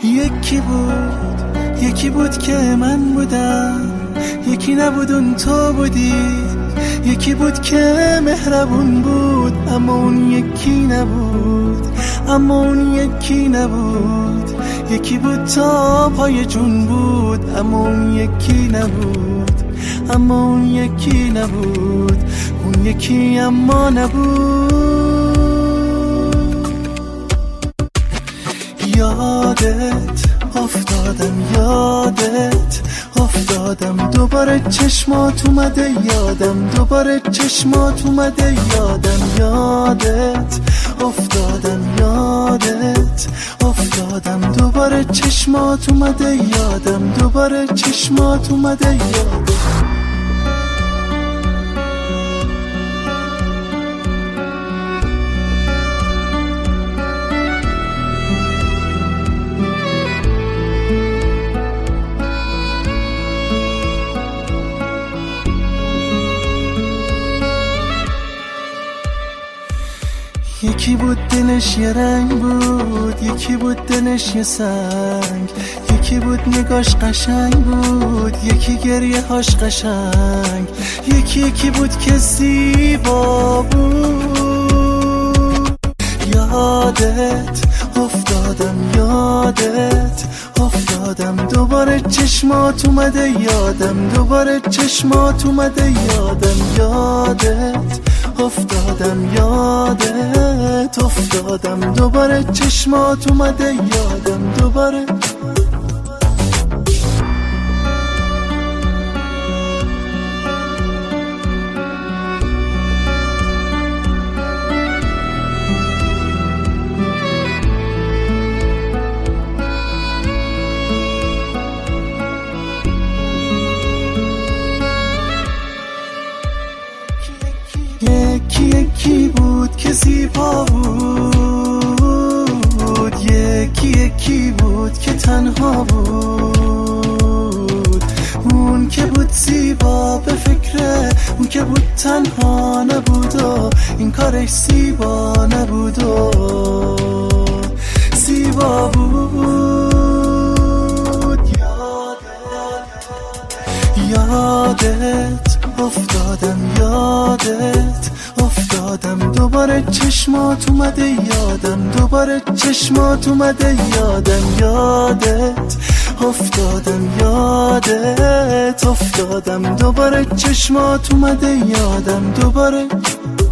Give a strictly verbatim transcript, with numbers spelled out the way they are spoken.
یکی بود یکی بود که من بودم، یکی نبود اون تو بودی. یکی بود که مهربون بود اما اون یکی نبود، اما اون یکی نبود. یکی بود تا پای جون بود اما اون یکی نبود، اما اون یکی نبود. اون یکی اما نبود. یادت افتادم، یادت افتادم، دوباره چشمات اومده یادم، دوباره چشمات اومده یادم. یادت افتادم، یادت افتادم، دوباره چشمات اومده یادم، دوباره چشمات اومده یادم. یکی بود دلش یه رنگ بود، یکی بود دلش یه سنگ، یکی بود نگاش قشنگ بود، یکی گریه هاش قشنگ، یکی یکی بود که زیبا بود. یادت افتادم، یادت افتادم، دوباره چشمات اومده یادم، دوباره چشمات اومده یادم. یادت افتادم، یادت افتادم، دوباره چشمات اومده یادم، دوباره. یکی یکی بود که زیبا بود، یکی یکی بود که تنها بود. اون که بود زیبا به فکره، اون که بود تنها نبود و این کارش زیبا نبود و زیبا بود. یادت افتادم، یادت افتادم، دوباره چشمات اومده یادم، دوباره چشمات اومده یادم. یادت افتادم، یادت افتادم، دوباره چشمات اومده یادم، دوباره.